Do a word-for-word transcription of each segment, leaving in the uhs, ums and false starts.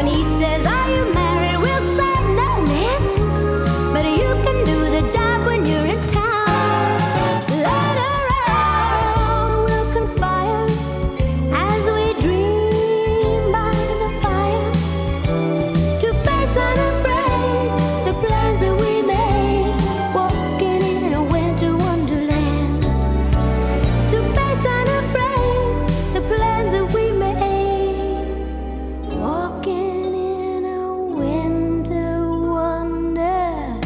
When he says, are you married? We'll say no, man. But you can do the job when you're in town. Later on, we'll conspire as we dream by the fire to face unafraid the plans that we made, walking in a winter wonderland. To face unafraid the plans that we made, walking in a winter wonderland.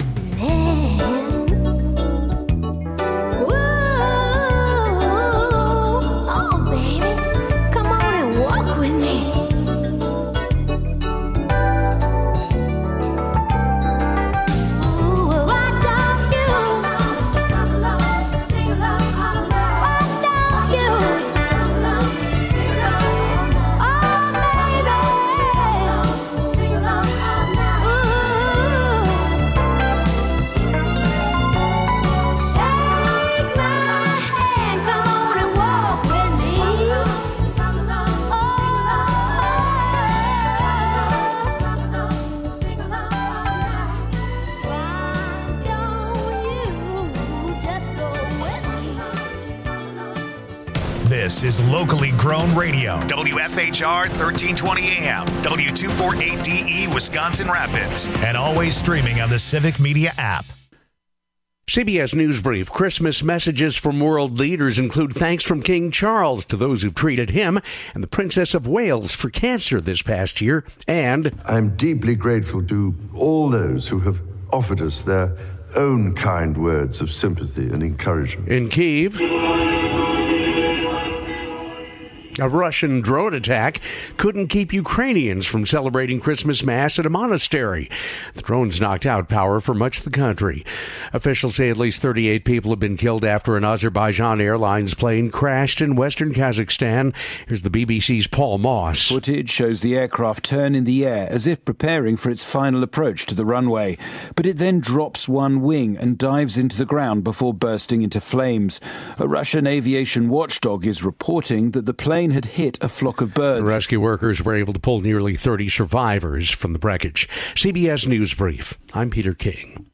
Whoa, oh baby, come on and walk with me. Ooh, why don't you come along, sing along all night? Why don't you come along, sing along? Oh baby, sing along all night. Ooh, take my hand, come on and walk with me. Come along, sing along, sing along all night. Why don't you just go with me? This is locally grown radio. W F H R thirteen twenty A M, W two forty-eight D E, Wisconsin Rapids. And always streaming on the Civic Media app. C B S News Brief. Christmas messages from world leaders include thanks from King Charles to those who've treated him and the Princess of Wales for cancer this past year. And I'm deeply grateful to all those who have offered us their own kind words of sympathy and encouragement. in Kyiv, a Russian drone attack couldn't keep Ukrainians from celebrating Christmas Mass at a monastery. The drones knocked out power for much of the country. Officials say at least thirty-eight people have been killed after an Azerbaijan Airlines plane crashed in western Kazakhstan. Here's the B B C's Paul Moss. Footage shows the aircraft turn in the air as if preparing for its final approach to the runway. But it then drops one wing and dives into the ground before bursting into flames. A Russian aviation watchdog is reporting that the plane had hit a flock of birds. Rescue workers were able to pull nearly thirty survivors from the wreckage. C B S News Brief. I'm Peter King.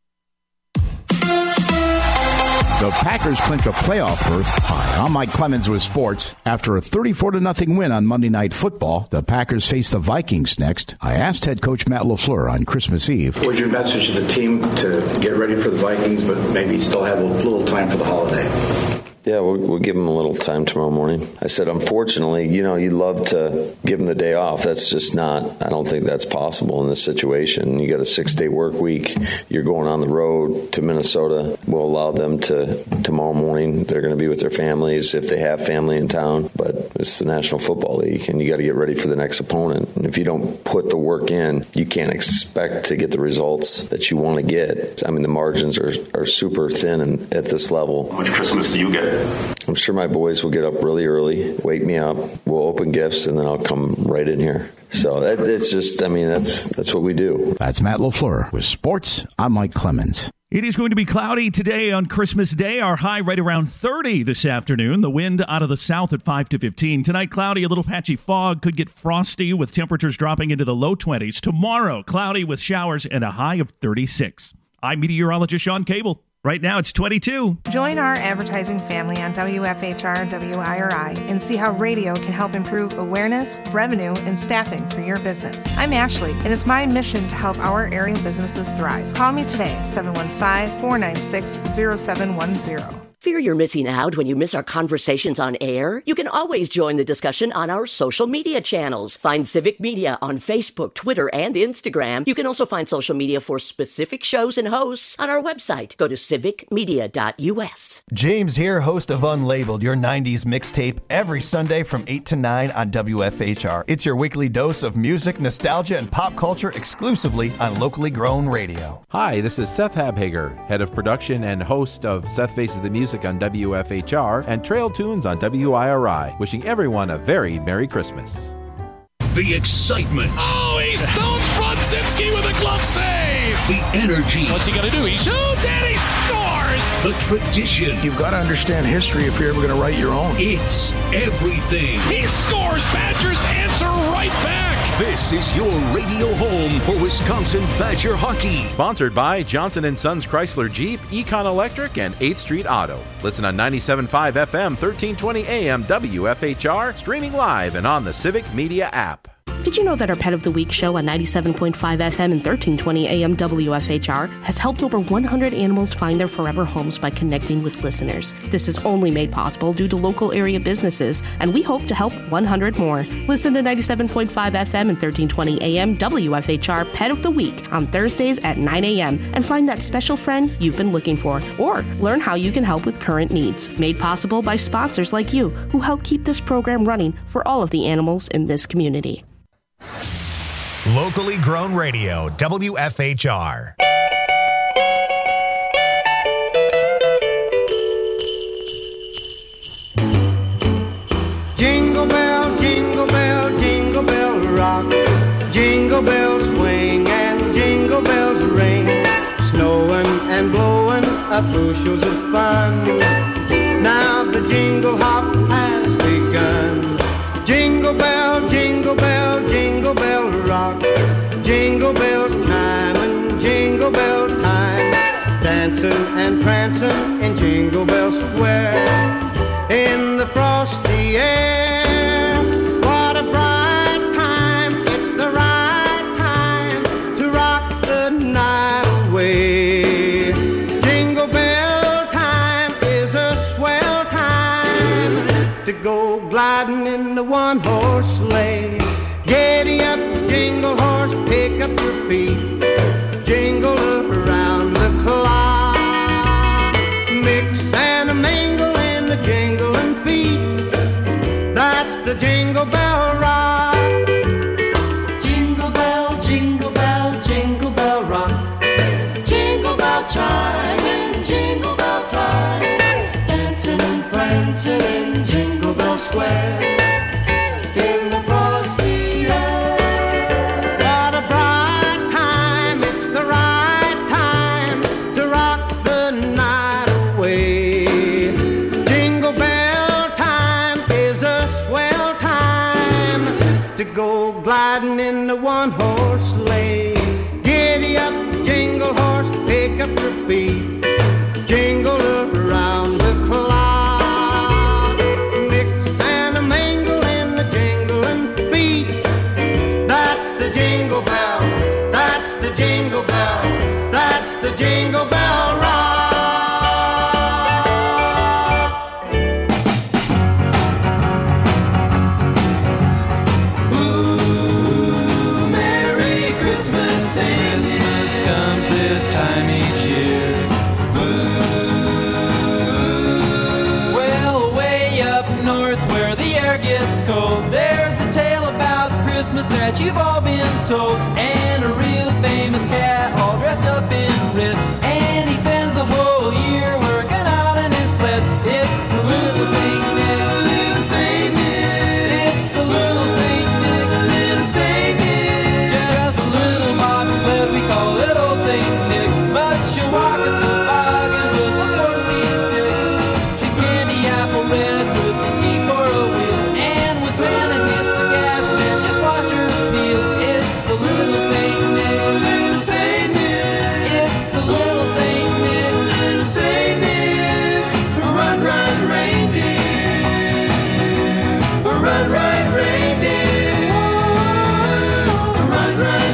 The Packers clinch a playoff berth. Hi, I'm Mike Clemens with sports. After a thirty-four to nothing win on Monday Night Football, the Packers face the Vikings next. I asked head coach Matt LaFleur on Christmas Eve. What's your message to the team to get ready for the Vikings, but maybe still have a little time for the holiday? Yeah, we'll, we'll give them a little time tomorrow morning. I said, unfortunately, you know, you'd love to give them the day off. That's just not, I don't think that's possible in this situation. You got a six-day work week. You're going on the road to Minnesota. We'll allow them to, tomorrow morning, they're going to be with their families if they have family in town. But it's the National Football League, and you got to get ready for the next opponent. And if you don't put the work in, you can't expect to get the results that you want to get. I mean, the margins are, are super thin and at this level. How much Christmas do you get? I'm sure my boys will get up really early, wake me up, we'll open gifts, and then I'll come right in here. So that, it's just, I mean, that's that's what we do. That's Matt LaFleur with sports. I'm Mike Clemens. It is going to be cloudy today on Christmas Day. Our high right around thirty this afternoon. The wind out of the south at five to fifteen. Tonight, cloudy, a little patchy fog. Could get frosty with temperatures dropping into the low twenties. Tomorrow, cloudy with showers and a high of thirty-six. I'm meteorologist Sean Cable. Right now, it's twenty-two. Join our advertising family on W F H R and W I R I and see how radio can help improve awareness, revenue, and staffing for your business. I'm Ashley, and it's my mission to help our area businesses thrive. Call me today, seven one five, four nine six, zero seven one zero. Fear you're missing out when you miss our conversations on air? You can always join the discussion on our social media channels. Find Civic Media on Facebook, Twitter, and Instagram. You can also find social media for specific shows and hosts on our website. Go to civic media dot U S. James here, host of Unlabeled, your nineties mixtape, every Sunday from eight to nine on W F H R. It's your weekly dose of music, nostalgia, and pop culture exclusively on locally grown radio. Hi, this is Seth Habhager, head of production and host of Seth Faces the Music on W F H R and Trail Tunes on W I R I. Wishing everyone a very Merry Christmas. The excitement. Oh, he stones Brodzinski with a glove save. The energy. What's he going to do? He shoots and he scores. The tradition. You've got to understand history if you're ever going to write your own. It's everything. He scores. Badgers answer right back. This is your radio home for Wisconsin Badger hockey. Sponsored by Johnson and Sons Chrysler Jeep, Econ Electric, and eighth Street Auto. Listen on ninety-seven point five F M, thirteen twenty A M, W F H R, streaming live and on the Civic Media app. Did you know that our Pet of the Week show on ninety-seven point five F M and thirteen twenty A M W F H R has helped over one hundred animals find their forever homes by connecting with listeners? This is only made possible due to local area businesses, and we hope to help one hundred more. Listen to ninety-seven point five F M and thirteen twenty A M W F H R Pet of the Week on Thursdays at nine A M and find that special friend you've been looking for, or learn how you can help with current needs. Made possible by sponsors like you who help keep this program running for all of the animals in this community. Locally grown radio, W F H R. Jingle bell, jingle bell, jingle bell rock. Jingle bells swing and jingle bells ring. Snowing and blowing up bushels of fun. Now the jingle hop has begun. Jingle bell, jingle bell, jingle bell rock. Jingle bells chime and jingle bell time. Dancing and prancing in Jingle Bell Square. In the frosty air, what a bright time. It's the right time to rock the night away. Jingle bell time is a swell time to go gliding in the one-horse sleigh. Giddy up, jingle horse, pick up your feet. Jingle around the clock. Mix and a mingle in the jingling feet. That's the Jingle Bell Rock. Jingle bell, jingle bell, jingle bell rock. Jingle bell chime and jingle bell time. Dancing and prancing in Jingle Bell Square. In the frosty air. What a bright time, it's the right time to rock the night away. Jingle bell time is a swell time to go gliding in the one-horse sleigh. Giddy up, jingle horse, pick up your feet. Jingle around the clock. Mix and a mingle in the jingling feet. That's the Jingle Bell, that's the Jingle Bell, that's the Jingle Bell Rock. Ooh, Merry Christmas, Christmas comes this time each year. Ooh. Well, way up north where the air gets cold, there's a tale about Christmas that you've all been told. And a real famous cat all dressed up in red, and he spends the whole year working out in his sled. It's the little Saint Nick, little Saint Nick. It's the little Saint Nick, little Saint Nick. Just a little bobsled, we call it old Saint Nick. But she'll walk into the bargain with a four-speed stick. She's candy apple red with a ski for a wheel, and when Santa hits the gas, man, just watch her peel. It's the little Saint Nick, little Saint Nick. It's the little Saint Nick, little Saint Nick. Run, run, reindeer. Run, run, reindeer. Run, run,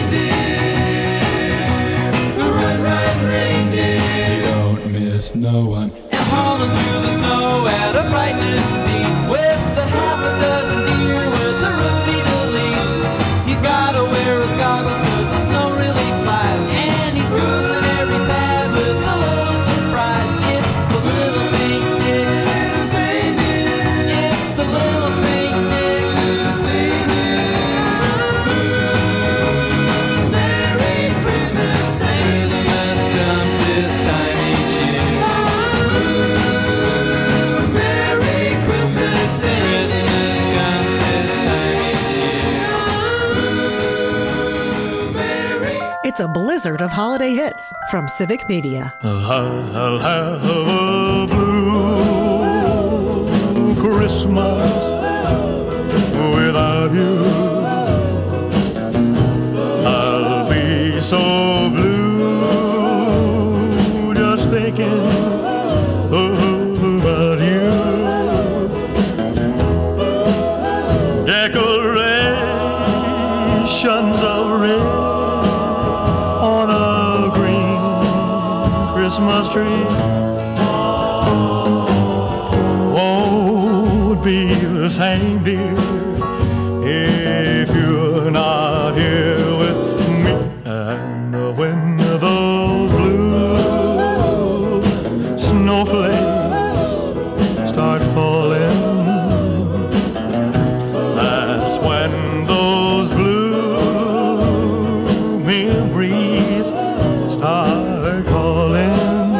reindeer. Run, run, reindeer. You don't miss no one. And hauling through the snow at a frightening speed, with the half a dozen deer with the Rudy to lead. He's gotta wear his goggles 'cause the snow really flies, and he's cruising every pad with a little surprise. It's the little Saint Nick, little Saint Nick. It's the little Saint Nick, little Saint Nick. Ooh, Merry Christmas, Christmas comes this time each year. Ooh, Merry Christmas, Christmas comes this time each year. Ooh, Merry. It's a blizzard of holiday hits from Civic Media. I'll have a blue Christmas without you. carnations of red on a green Christmas tree won't be the same, dear, if you're not here with me. And when those blue snowflakes start falling, that's when those blue memories start calling.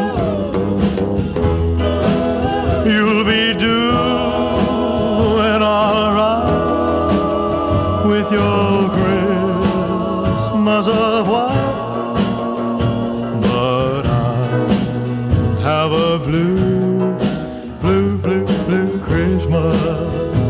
You'll be doing all right with your Christmas of white, but I have a blue, blue, blue, blue Christmas.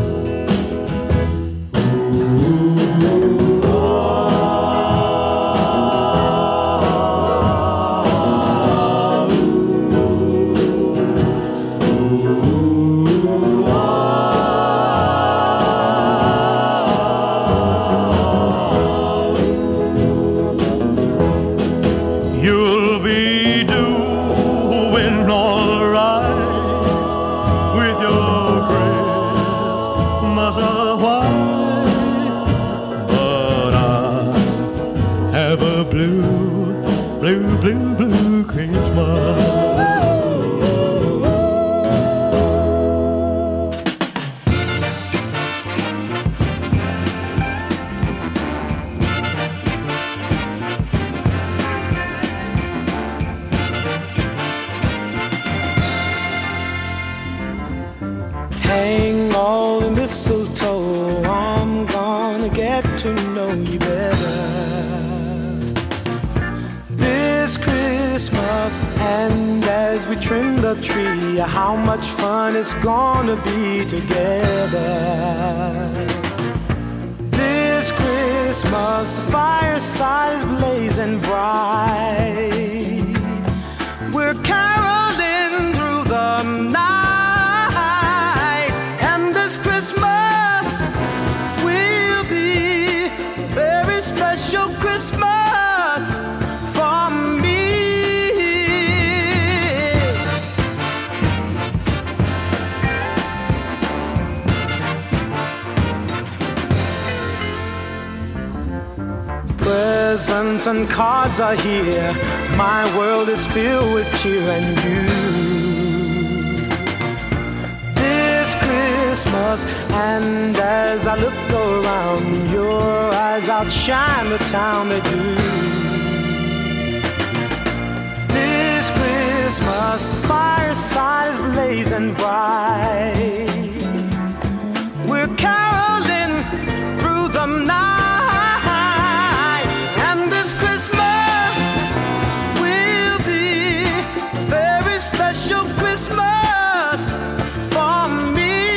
You'll be doing all right with your Christmas of white, but I have a blue, blue, blue, blue Christmas. Hang all the mistletoe, I'm gonna get to know you better this Christmas. And as we trim the tree, how much fun it's gonna be together this Christmas. The fireside is blazing bright, we're caroling through the night. Christmas will be a very special Christmas for me. Presents and cards are here, my world is filled with cheer and you. Christmas, and as I look around, your eyes outshine the town they do. This Christmas, the fireside is blazing bright, we're caroling through the night, and this Christmas will be a very special Christmas for me.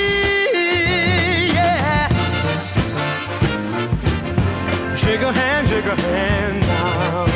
Shake a hand, shake a hand now.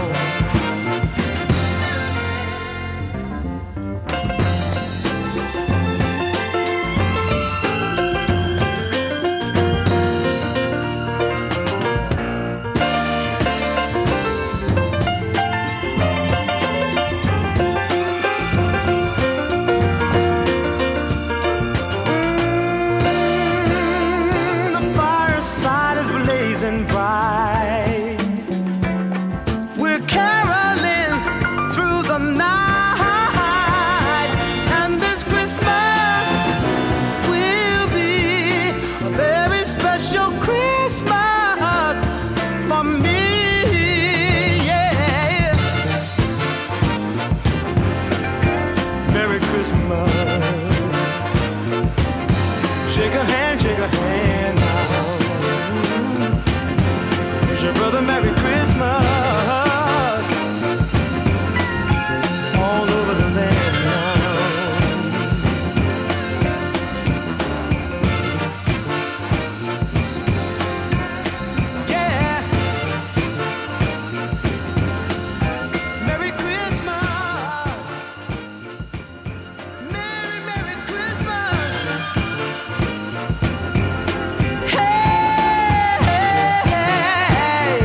Mm, the fireside is blazing bright, we're caroling through the night, and this Christmas will be a very special Christmas for me. Yeah. Merry Christmas. Shake a hand, shake a hand now. Wish your brother Merry Christmas. All over the land now. Yeah. Merry Christmas. Merry, Merry Christmas. Hey, hey, hey.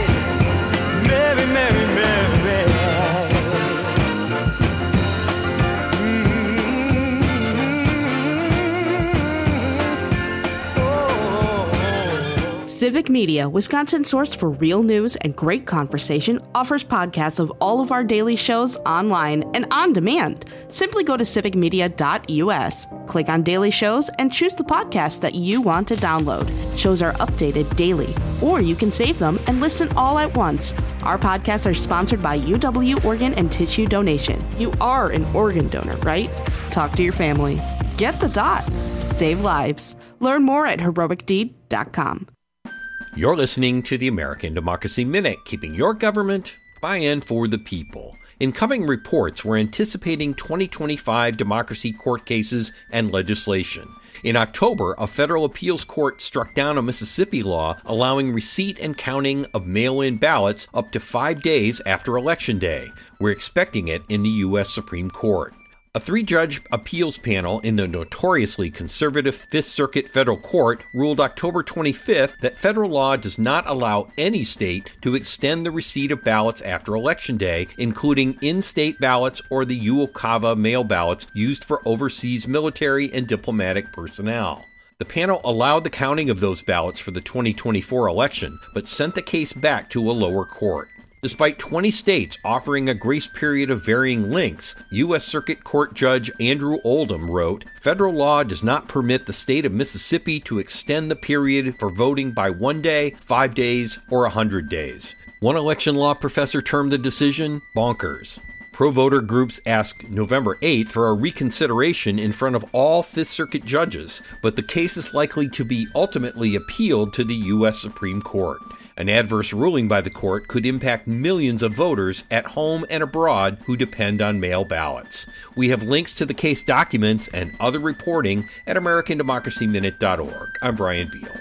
Civic Media, Wisconsin's source for real news and great conversation, offers podcasts of all of our daily shows online and on demand. Simply go to civic media dot u s, click on daily shows, and choose the podcast that you want to download. Shows are updated daily, or you can save them and listen all at once. Our podcasts are sponsored by U W Organ and Tissue Donation. You are an organ donor, right? Talk to your family. Get the dot. Save lives. Learn more at heroic deed dot com. You're listening to the American Democracy Minute, keeping your government by and for the people. In coming reports, we're anticipating twenty twenty-five democracy court cases and legislation. In October, a federal appeals court struck down a Mississippi law allowing receipt and counting of mail-in ballots up to five days after Election Day. We're expecting it in the U S Supreme Court. A three-judge appeals panel in the notoriously conservative Fifth Circuit Federal Court ruled October twenty-fifth that federal law does not allow any state to extend the receipt of ballots after Election Day, including in-state ballots or the UOCAVA mail ballots used for overseas military and diplomatic personnel. The panel allowed the counting of those ballots for the twenty twenty-four election, but sent the case back to a lower court. Despite twenty states offering a grace period of varying lengths, U S Circuit Court Judge Andrew Oldham wrote, "Federal law does not permit the state of Mississippi to extend the period for voting by one day, five days, or a hundred days." One election law professor termed the decision bonkers. Pro-voter groups asked November eighth for a reconsideration in front of all Fifth Circuit judges, but the case is likely to be ultimately appealed to the U S Supreme Court. An adverse ruling by the court could impact millions of voters at home and abroad who depend on mail ballots. We have links to the case documents and other reporting at american democracy minute dot org. I'm Brian Beal.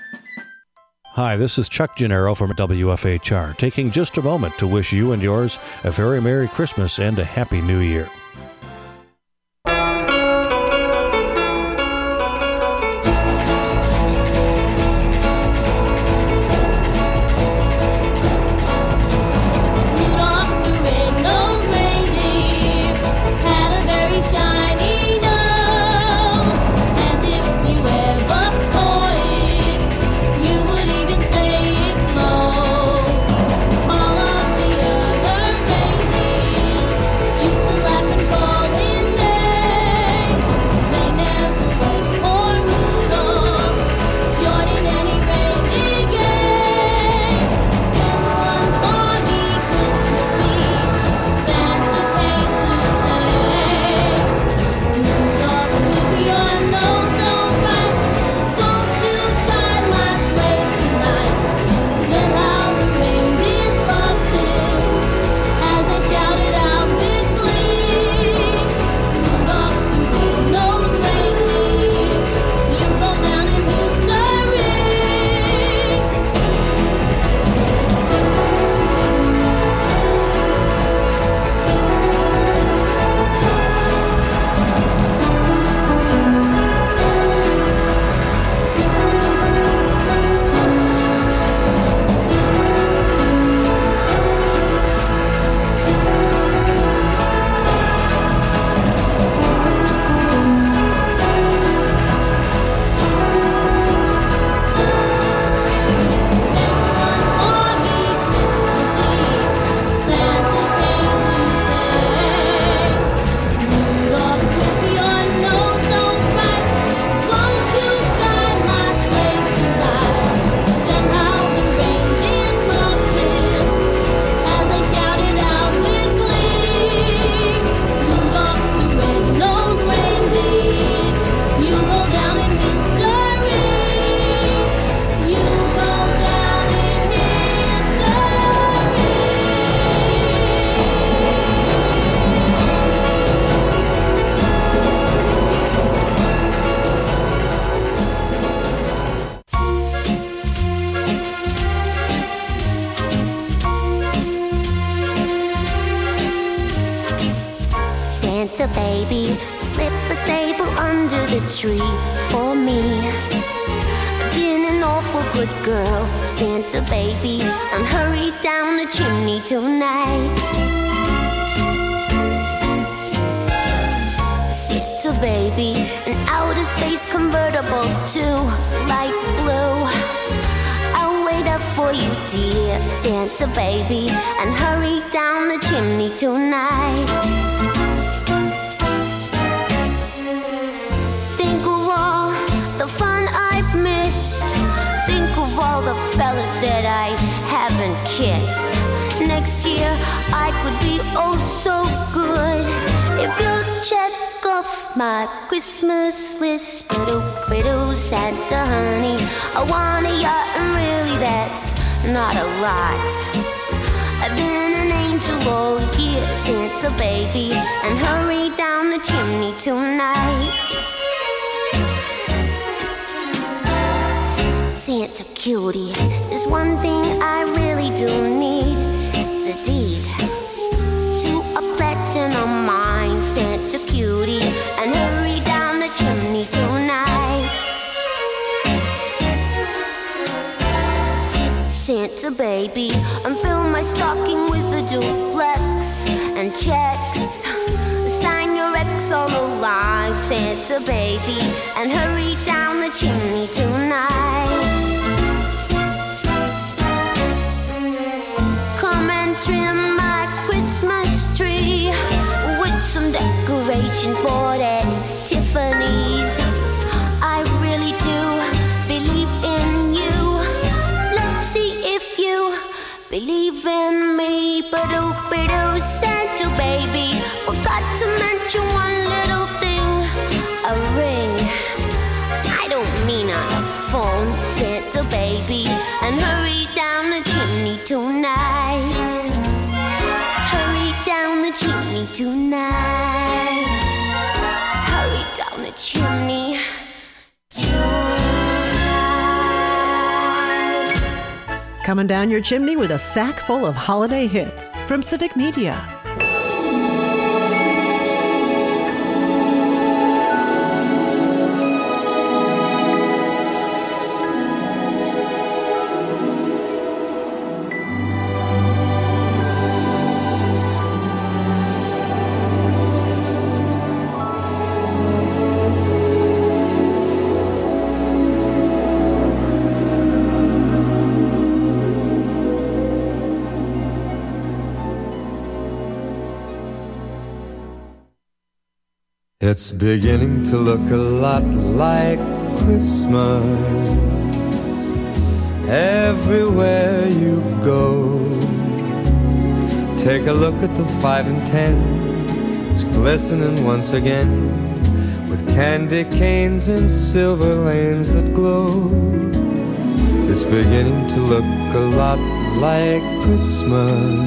Hi, this is Chuck Gennaro from W F H R, taking just a moment to wish you and yours a very Merry Christmas and a Happy New Year. Santa baby, slip a sable under the tree for me. I've been an awful good girl, Santa baby, and hurry down the chimney tonight. Santa baby, an outer space convertible to light blue. for you, dear Santa baby, and hurry down the chimney tonight. Think of all the fun I've missed. Think of all the fellas that I haven't kissed. Next year I could be oh so good if you'll check off my Christmas list. Biddle, Santa honey, I want a yacht, and really that's not a lot. I've been an angel all year, Santa baby, and hurry down the chimney tonight. Santa cutie, there's one thing I really do need. The deed to a platinum mine, Santa cutie, and hurry down the chimney tonight. Santa baby, and fill my stocking with a duplex and checks. Sign your ex on the line, Santa baby, and hurry down the chimney tonight. Come and trim my Christmas tree with some decorations bought at Tiffany's. I really do believe in you. Let's see if you believe in me. Ba-do, ba-do, Santa baby, forgot to mention one little thing. A ring. I don't mean on the phone, Santa baby, and hurry down the chimney tonight. Hurry down the chimney tonight. Hurry down the chimney tonight. Coming down your chimney with a sack full of holiday hits from Civic Media. It's beginning to look a lot like Christmas everywhere you go. Take a look at the five and ten, it's glistening once again with candy canes and silver lanes that glow. It's beginning to look a lot like Christmas.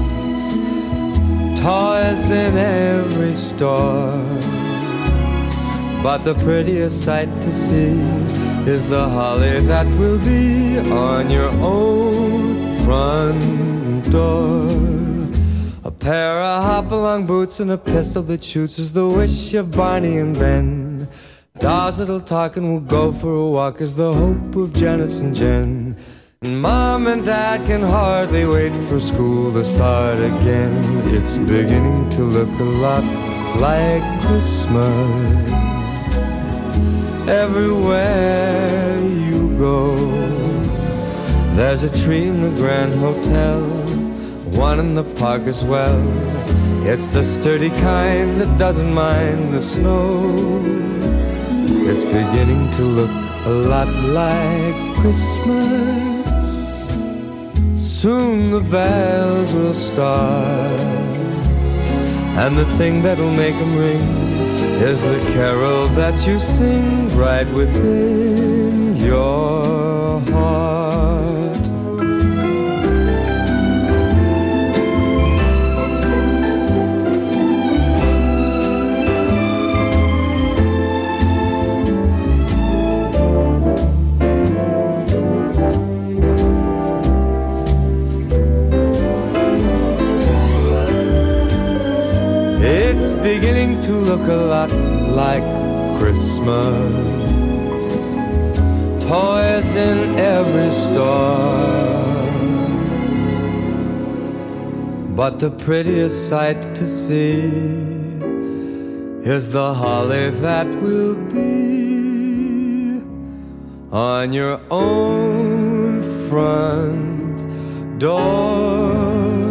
Toys in every store, but the prettiest sight to see is the holly that will be on your own front door. A pair of hop-along boots and a pistol that shoots is the wish of Barney and Ben. Dolls that'll talk and will go for a walk is the hope of Janice and Jen. And Mom and Dad can hardly wait for school to start again. It's beginning to look a lot like Christmas everywhere you go. There's a tree in the Grand Hotel, one in the park as well. It's the sturdy kind that doesn't mind the snow. It's beginning to look a lot like Christmas. Soon the bells will start, and the thing that'll make them ring is the carol that you sing right within your heart. It's beginning to look a lot like Christmas. Toys in every store, but the prettiest sight to see is the holly that will be on your own front door.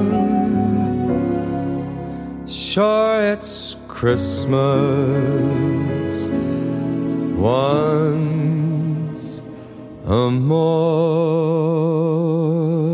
Sure, it's Christmas once a more.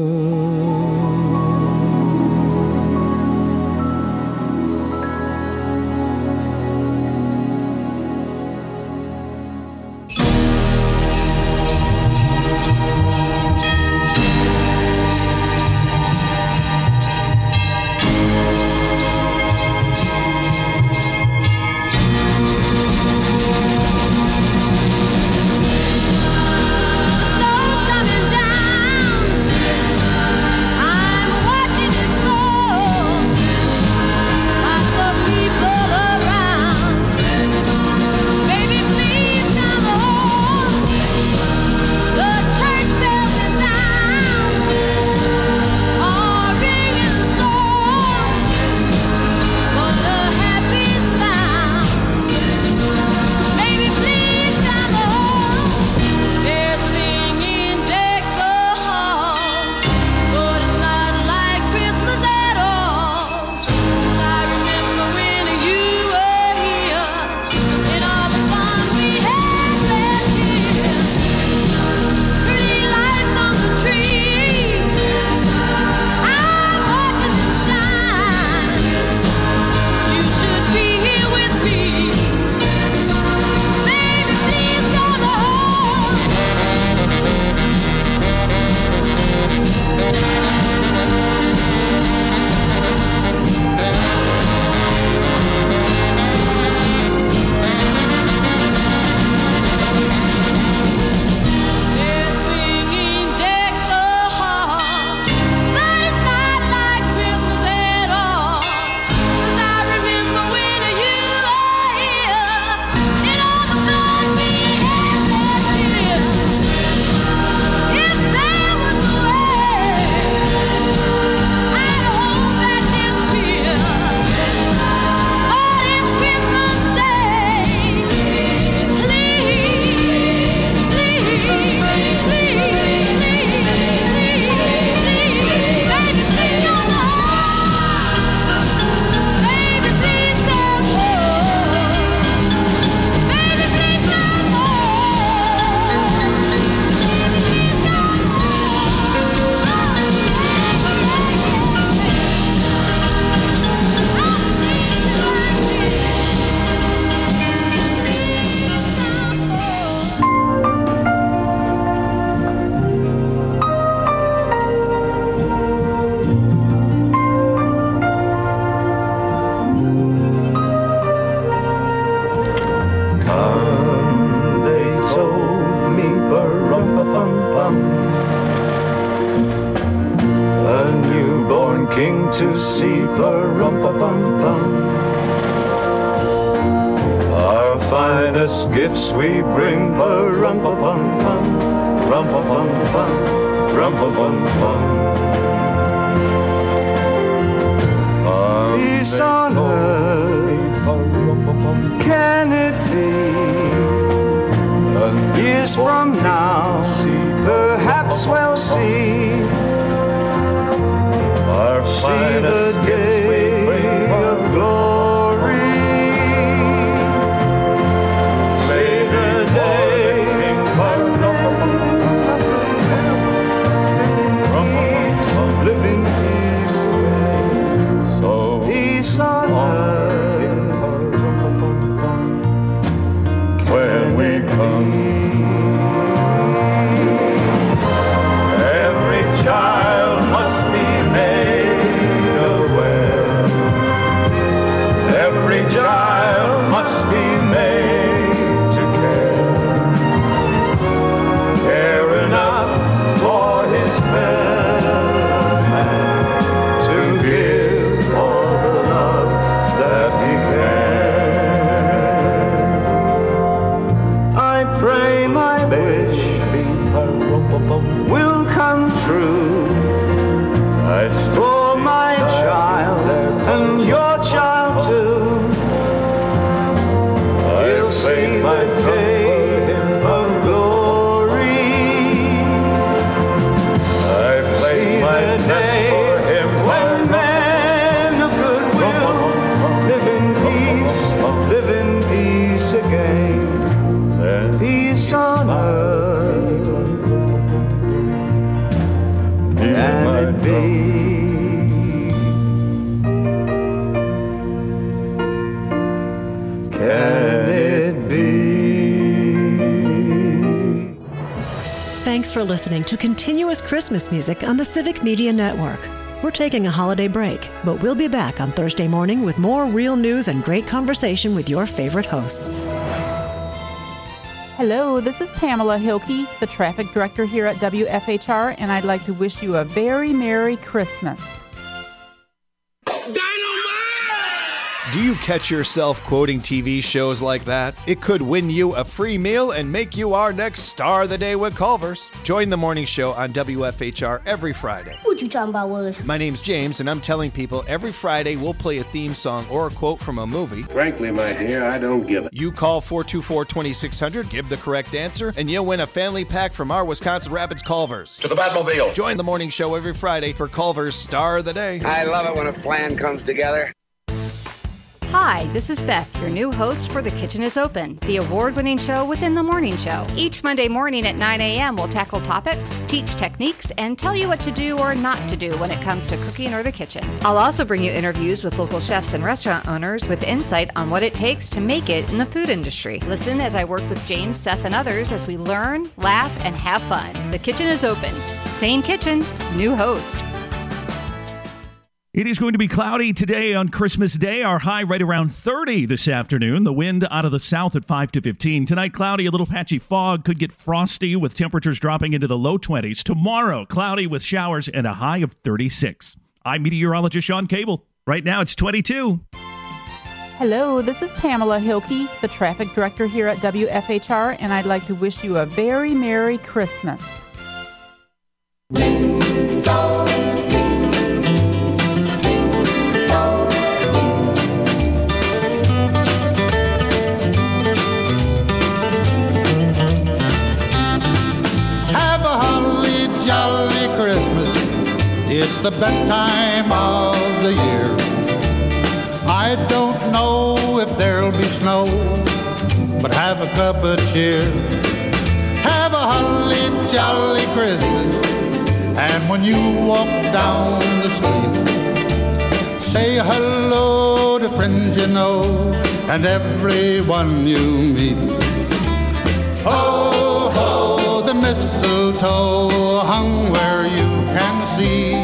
To see pa-rum-pa-bum-bum. Our finest gifts we bring pa-rum-pa-bum-bum, rum-pa-bum-bum, rum-pa-bum-bum. Peace on earth, can it be? Years from now, perhaps we'll see. Our see the day of glory. See the day of good health, living needs it be? Can it be? Thanks for listening to Continuous Christmas Music on the Civic Media Network. We're taking a holiday break, but we'll be back on Thursday morning with more real news and great conversation with your favorite hosts. Hello, this is Pamela Hilke, the traffic director here at W F H R, and I'd like to wish you a very Merry Christmas. Do you catch yourself quoting T V shows like that? It could win you a free meal and make you our next star of the day with Culver's. Join the morning show on W F H R every Friday. What you talking about, Willis? My name's James, and I'm telling people every Friday we'll play a theme song or a quote from a movie. Frankly, my dear, I don't give it. You call four two four, two six zero zero, give the correct answer, and you'll win a family pack from our Wisconsin Rapids Culver's. To the Batmobile. Join the morning show every Friday for Culver's Star of the Day. I love it when a plan comes together. Hi, this is Beth, your new host for The Kitchen is Open, the award-winning show within the morning show. Each Monday morning at nine a.m. we'll tackle topics, teach techniques, and tell you what to do or not to do when it comes to cooking or the kitchen. I'll also bring you interviews with local chefs and restaurant owners with insight on what it takes to make it in the food industry. Listen as I work with James, Seth, and others as we learn, laugh, and have fun. The Kitchen is Open. Same kitchen, new host. It is going to be cloudy today on Christmas Day. Our high right around thirty this afternoon. The wind out of the south at five to fifteen. Tonight, cloudy, a little patchy fog. Could get frosty with temperatures dropping into the low twenties. Tomorrow, cloudy with showers and a high of thirty-six. I'm meteorologist Sean Cable. Right now, it's twenty-two. Hello, this is Pamela Hilke, the traffic director here at W F H R, and I'd like to wish you a very Merry Christmas. Ding dong, ding. Jolly Christmas, it's the best time of the year. I don't know if there'll be snow, but have a cup of cheer. Have a holly jolly Christmas, and when you walk down the street, say hello to friends you know and everyone you meet. Ho, ho, the mistletoe hung where you can see.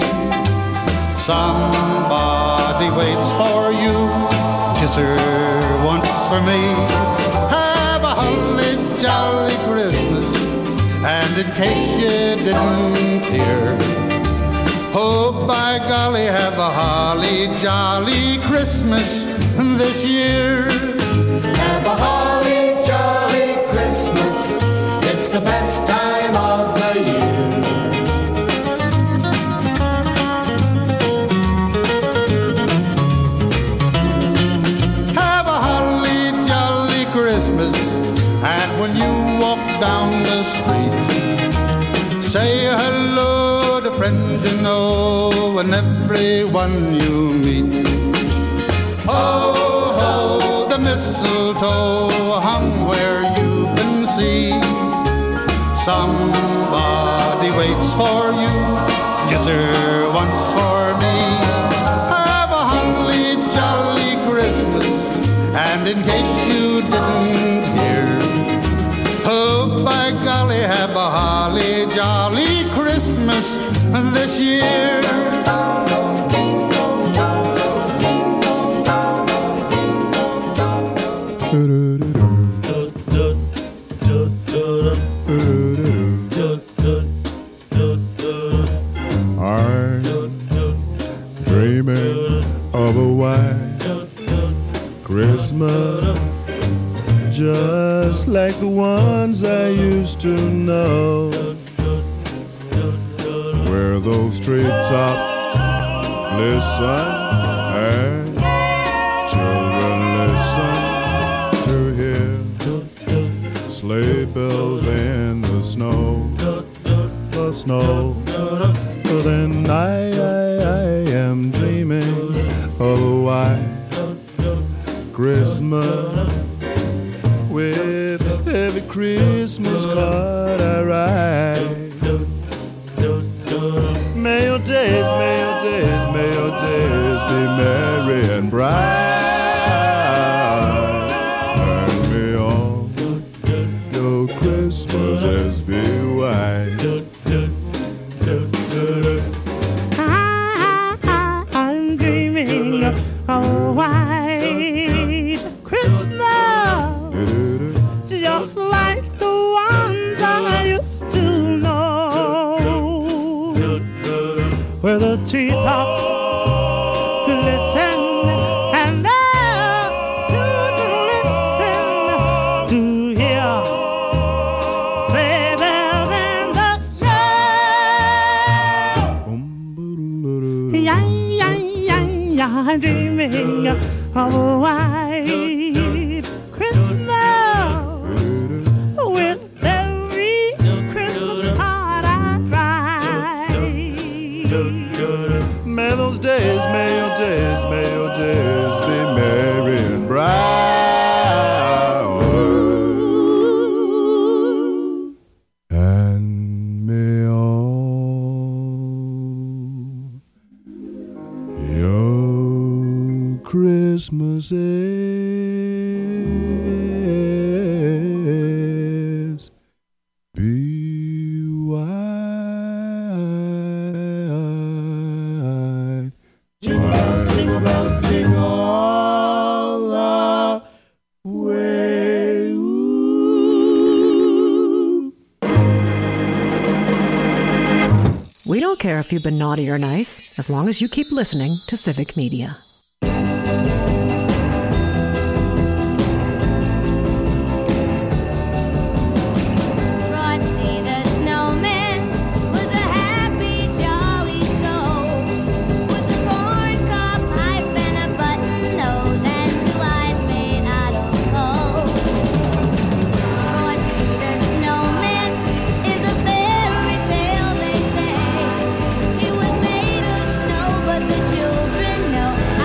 Somebody waits for you, kiss her once for me. Have a holly jolly Christmas, and in case you didn't hear, oh by golly, have a holly jolly Christmas this year. Have a holly jolly Christmas, it's the best time of the year. Have a holly jolly Christmas, and when you walk down the street, say hello to friends you know and everyone you meet. Ho, ho, the mistletoe hung where you can see. Somebody waits for you, kiss her once for me. Have a holly jolly Christmas, and in case you didn't hear, oh by golly, have a holly jolly Christmas this year. I'm dreaming of a white Christmas, just like the ones I used to know, where those treetops listen and children listen to hear sleigh bells in the snow, the snow. Then I, I, I am dreaming of a white Christmas, with every Christmas card I write. May your day days, may your days, may your days be merry and bright. And may all your Christmases be white. I'm dreaming of a white Christmas, just like the ones I used to know, where the treetops glisten and there to listen to hear sleigh bells in the snow. Yeah, yeah, yeah, yeah, I'm dreaming of a white Christmas with every Christmas card I write. May those days, may your days, may your days be merry and bright. And may all your Christmases be white. Jingle bells, jingle bells, jingle all the way. We don't care if you've been naughty or nice, as long as you keep listening to Civic Media. Frosty the Snowman was a happy, jolly soul, with a corn cob pipe and a button nose and two eyes made out of coal. Frosty the Snowman is a fairy tale, they say. He was made of snow, but the children know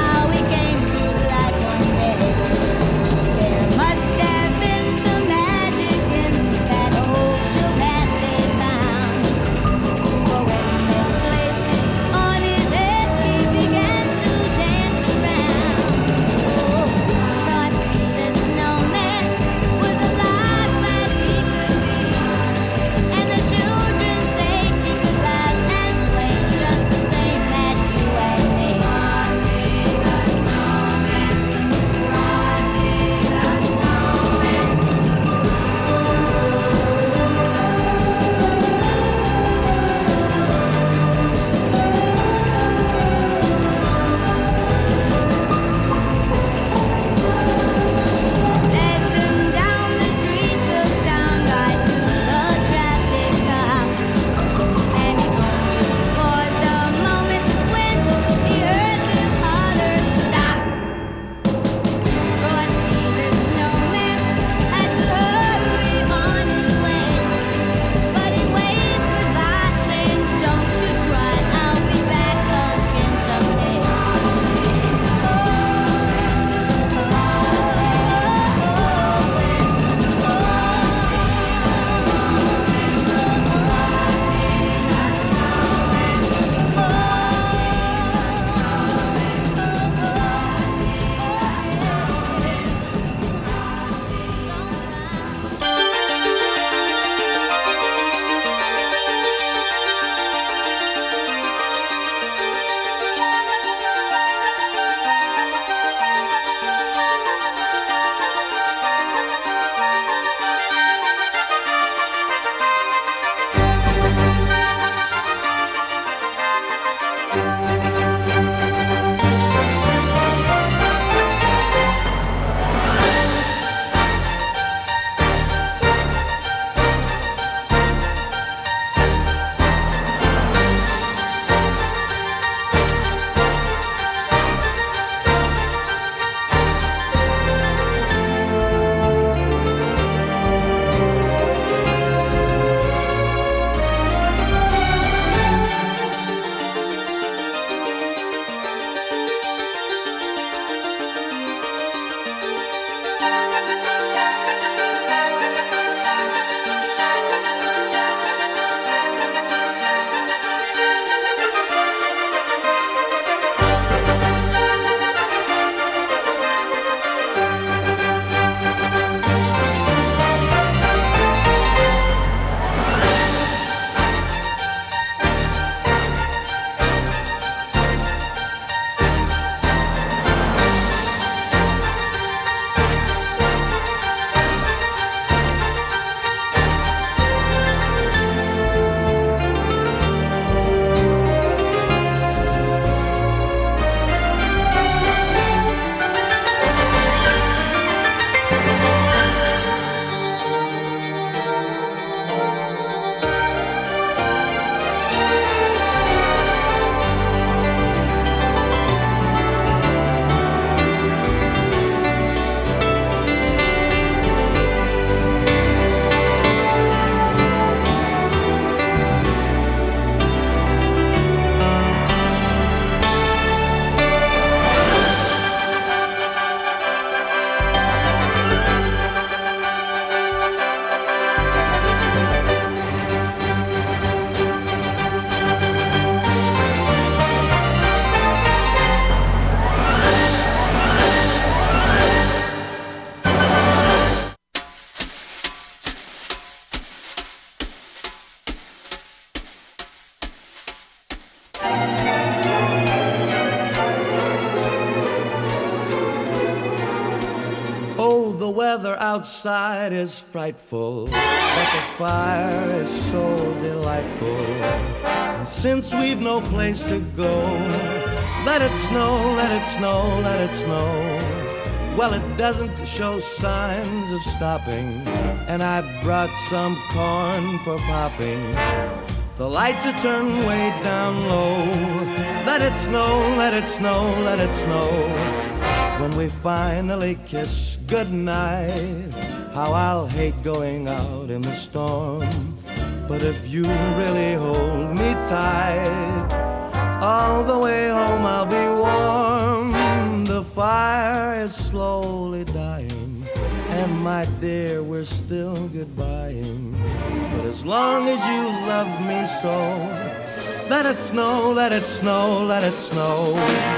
The weather outside is frightful, but the fire is so delightful. And since we've no place to go, let it snow, let it snow, let it snow. Well, it doesn't show signs of stopping, and I brought some corn for popping. The lights are turned way down low. Let it snow, let it snow, let it snow. When we finally kiss goodnight, how I'll hate going out in the storm. But if you really hold me tight, all the way home I'll be warm. The fire is slowly dying, and my dear, we're still goodbying. But as long as you love me so, let it snow, let it snow, let it snow.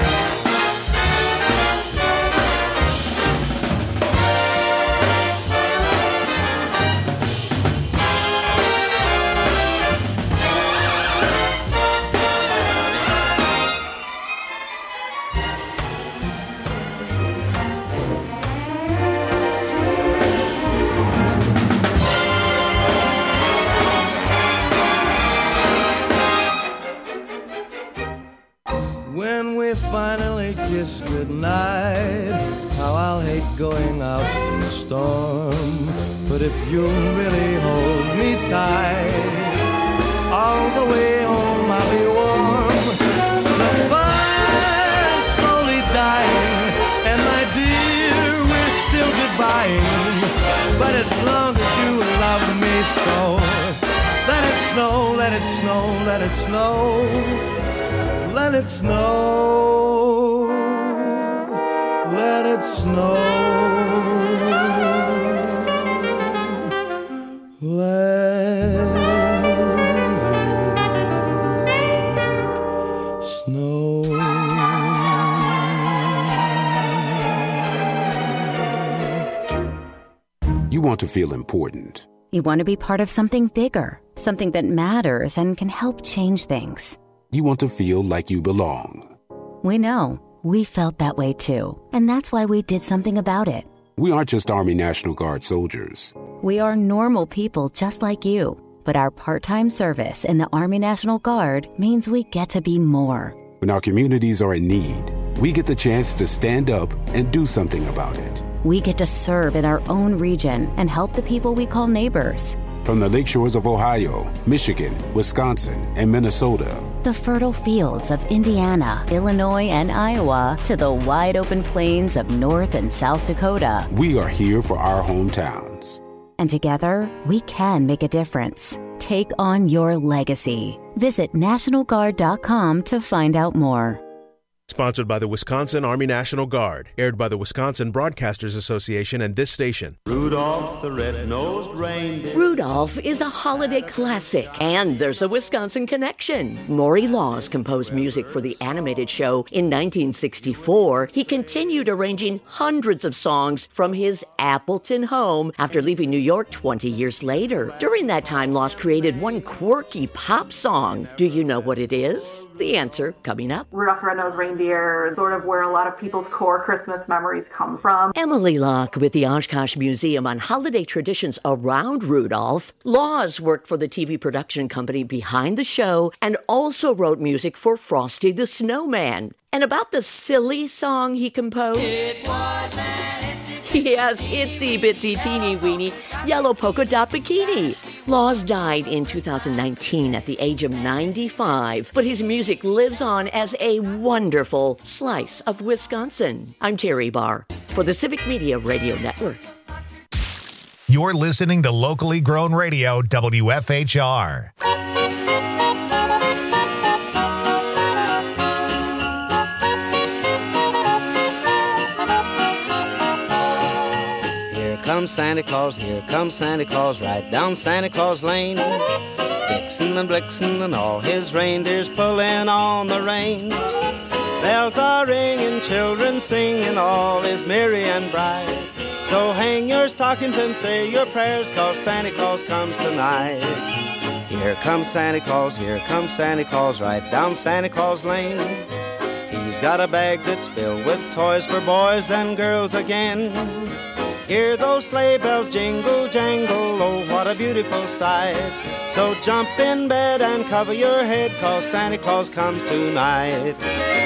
Finally kiss goodnight, how I'll hate going out in the storm. But if you'll really hold me tight, all the way home I'll be warm. The fire's slowly dying, and my dear, we're still goodbying. But as long as you love me so, let it snow, let it snow, let it snow. Let it snow, let it snow, let it snow. You want to feel important. You want to be part of something bigger, something that matters and can help change things. You want to feel like you belong. We know. We felt that way too. And that's why we did something about it. We aren't just Army National Guard soldiers. We are normal people just like you. But our part-time service in the Army National Guard means we get to be more. When our communities are in need, we get the chance to stand up and do something about it. We get to serve in our own region and help the people we call neighbors. From the lakeshores of Ohio, Michigan, Wisconsin, and Minnesota. The fertile fields of Indiana, Illinois, and Iowa to the wide open plains of North and South Dakota. We are here for our hometowns. And together, we can make a difference. Take on your legacy. Visit National Guard dot com to find out more. Sponsored by the Wisconsin Army National Guard. Aired by the Wisconsin Broadcasters Association and this station. Rudolph the red-nosed reindeer. Rudolph is a holiday classic, and there's a Wisconsin connection. Maury Laws composed music for the animated show in nineteen sixty-four. He continued arranging hundreds of songs from his Appleton home after leaving New York twenty years later. During that time, Laws created one quirky pop song. Do you know what it is? The answer coming up. Rudolph the Red-Nosed Reindeer is sort of where a lot of people's core Christmas memories come from. Emily Locke with the Oshkosh Museum on holiday traditions around Rudolph. Laws worked for the T V production company behind the show and also wrote music for Frosty the Snowman. And about the silly song he composed. It was an itsy Yes, itsy bitsy teeny weeny yellow polka dot bikini. Laws died in two thousand nineteen at the age of ninety-five, but his music lives on as a wonderful slice of Wisconsin. I'm Terry Barr for the Civic Media Radio Network. You're listening to locally grown radio, W F H R. Here comes Santa Claus, here comes Santa Claus, right down Santa Claus Lane. Vixen and Blixen and all his reindeers pulling on the reins. Bells are ringing, children singing, all is merry and bright. So hang your stockings and say your prayers, 'cause Santa Claus comes tonight. Here comes Santa Claus, here comes Santa Claus, right down Santa Claus Lane. He's got a bag that's filled with toys for boys and girls again. Hear those sleigh bells jingle, jangle, oh, what a beautiful sight. So jump in bed and cover your head, 'cause Santa Claus comes tonight.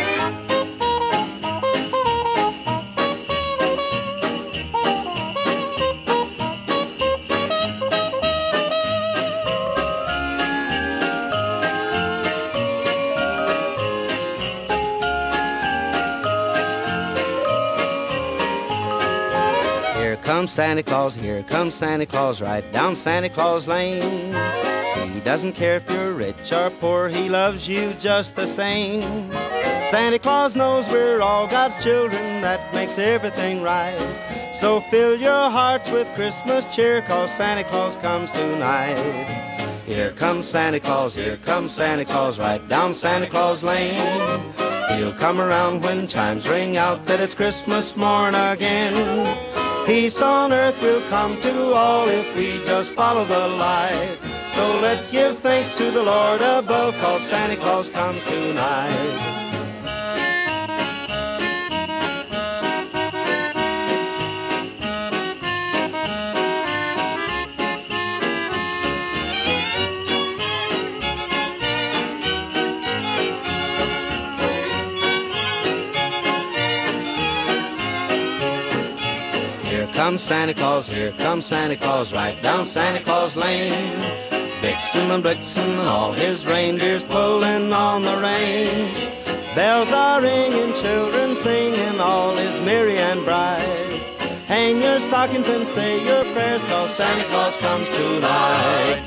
Here comes Santa Claus, here comes Santa Claus, right down Santa Claus Lane. He doesn't care if you're rich or poor, he loves you just the same. Santa Claus knows we're all God's children, that makes everything right. So fill your hearts with Christmas cheer, 'cause Santa Claus comes tonight. Here comes Santa Claus, here comes Santa Claus, right down Santa Claus Lane. He'll come around when chimes ring out that it's Christmas morn again. Peace on earth will come to all if we just follow the light. So let's give thanks to the Lord above, 'cause Santa Claus comes tonight. Here comes Santa Claus, here comes Santa Claus, right down Santa Claus Lane. Vixen and Blitzen and all his reindeers pulling on the rein. Bells are ringing, children singing, all is merry and bright. Hang your stockings and say your prayers, 'cause Santa Claus comes tonight.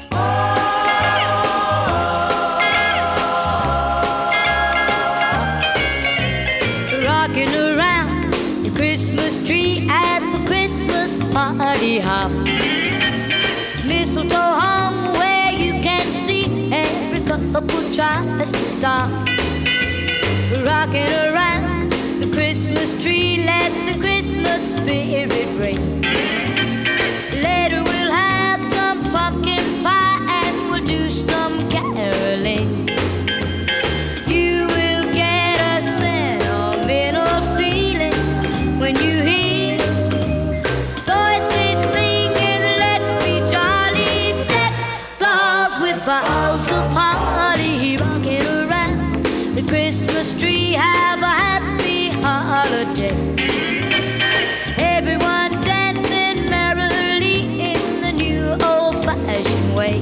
Rocking around the Christmas tree at the Christmas party hop. Mistletoe hung where you can see every couple tries to stop. Rocking around the Christmas tree, let the Christmas spirit ring. Later we'll have some pumpkin pie and we'll do some caroling. You will get a sentimental feeling when you hear voices singing, let's be jolly, deck the halls with boughs of holly. Rocking around the Christmas tree, have a happy holiday. Everyone dancing merrily in the new old-fashioned way.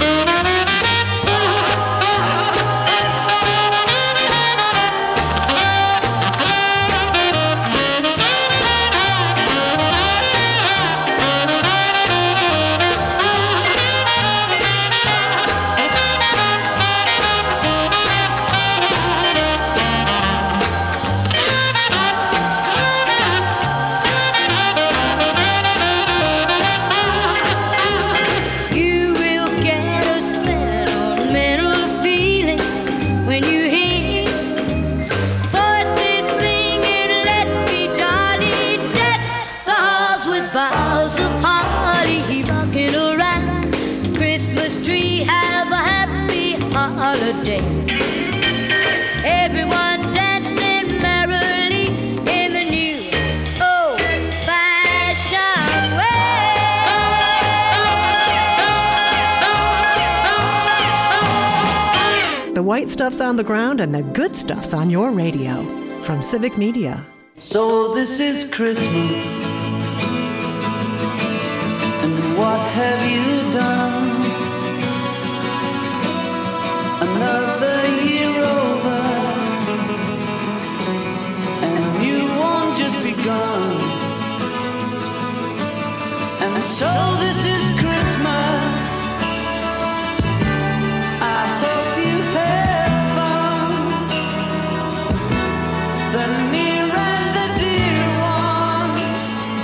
You will get a sentimental feeling when you hear voices singing, let's be jolly, deck the halls with boughs of holly. Rocking around the Christmas tree, have a happy holiday. Everyone dancing merrily in the new old-fashioned way. The white stuff's on the ground and the good stuff's on your radio. From Civic Media. So this is Christmas, and what have you done? Another year over, and a new one just begun. And so this is Christmas. I hope you had fun. The near and the dear ones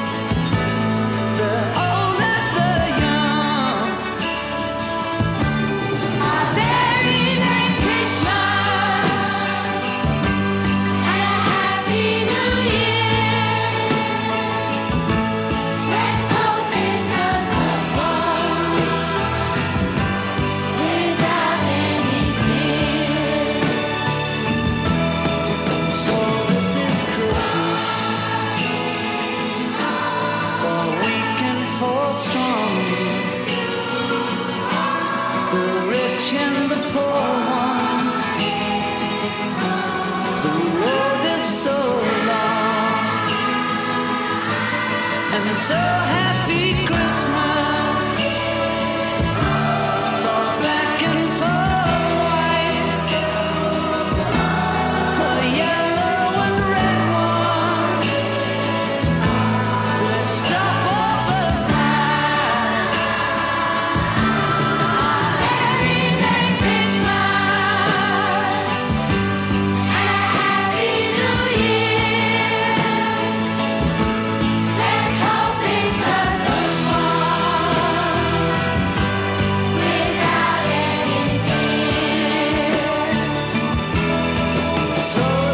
So happy Christmas for black and for white, for yellow and red one. Let's stop all the fight. Merry, Merry Christmas and a Happy New Year. Let's hope it's a good one without any fear. So